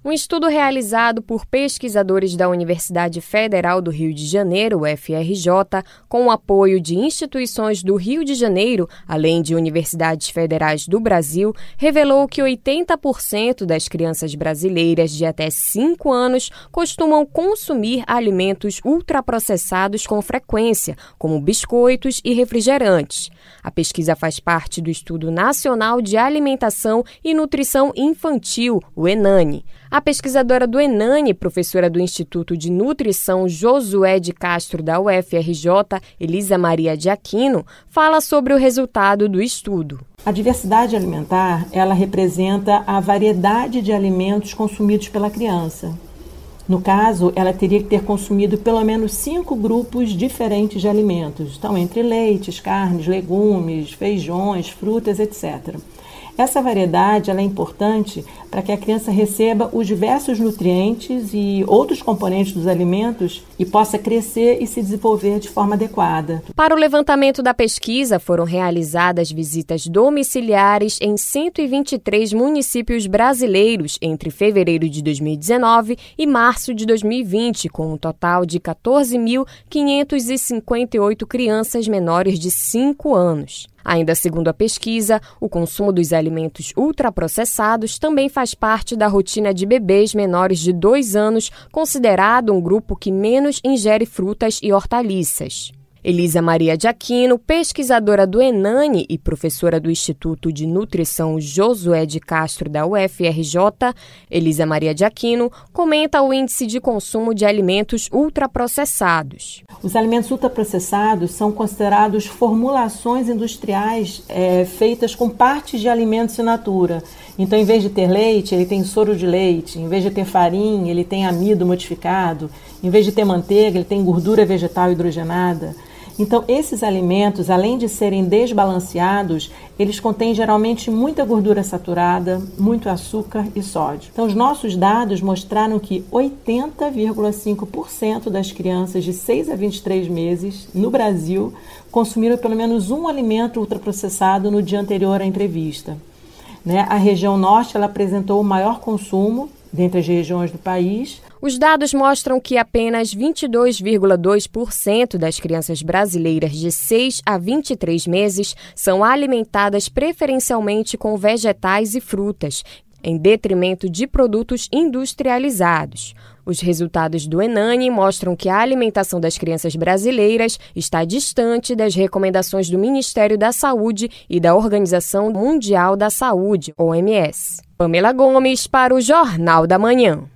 Um estudo realizado por pesquisadores da Universidade Federal do Rio de Janeiro, UFRJ, com o apoio de instituições do Rio de Janeiro, além de universidades federais do Brasil, revelou que 80% das crianças brasileiras de até 5 anos costumam consumir alimentos ultraprocessados com frequência, como biscoitos e refrigerantes. A pesquisa faz parte do Estudo Nacional de Alimentação e Nutrição Infantil, o ENANI. A pesquisadora do ENANI, professora do Instituto de Nutrição Josué de Castro da UFRJ, Elisa Maria de Aquino, fala sobre o resultado do estudo. A diversidade alimentar, ela representa a variedade de alimentos consumidos pela criança. No caso, ela teria que ter consumido pelo menos 5 grupos diferentes de alimentos, então entre leites, carnes, legumes, feijões, frutas, etc. Essa variedade ela é importante para que a criança receba os diversos nutrientes e outros componentes dos alimentos e possa crescer e se desenvolver de forma adequada. Para o levantamento da pesquisa, foram realizadas visitas domiciliares em 123 municípios brasileiros entre fevereiro de 2019 e março de 2020, com um total de 14.558 crianças menores de 5 anos. Ainda segundo a pesquisa, o consumo dos alimentos ultraprocessados também faz parte da rotina de bebês menores de 2 anos, considerado um grupo que menos ingere frutas e hortaliças. Elisa Maria de Aquino, pesquisadora do ENANI e professora do Instituto de Nutrição Josué de Castro da UFRJ, Elisa Maria de Aquino, comenta o índice de consumo de alimentos ultraprocessados. Os alimentos ultraprocessados são considerados formulações industriais feitas com partes de alimentos in natura. Então, em vez de ter leite, ele tem soro de leite. Em vez de ter farinha, ele tem amido modificado. Em vez de ter manteiga, ele tem gordura vegetal hidrogenada. Então, esses alimentos, além de serem desbalanceados, eles contêm geralmente muita gordura saturada, muito açúcar e sódio. Então, os nossos dados mostraram que 80,5% das crianças de 6 a 23 meses no Brasil consumiram pelo menos um alimento ultraprocessado no dia anterior à entrevista. A região norte ela apresentou o maior consumo dentre as regiões do país. Os dados mostram que apenas 22,2% das crianças brasileiras de 6 a 23 meses são alimentadas preferencialmente com vegetais e frutas, em detrimento de produtos industrializados. Os resultados do ENANI mostram que a alimentação das crianças brasileiras está distante das recomendações do Ministério da Saúde e da Organização Mundial da Saúde, OMS. Pamela Gomes para o Jornal da Manhã.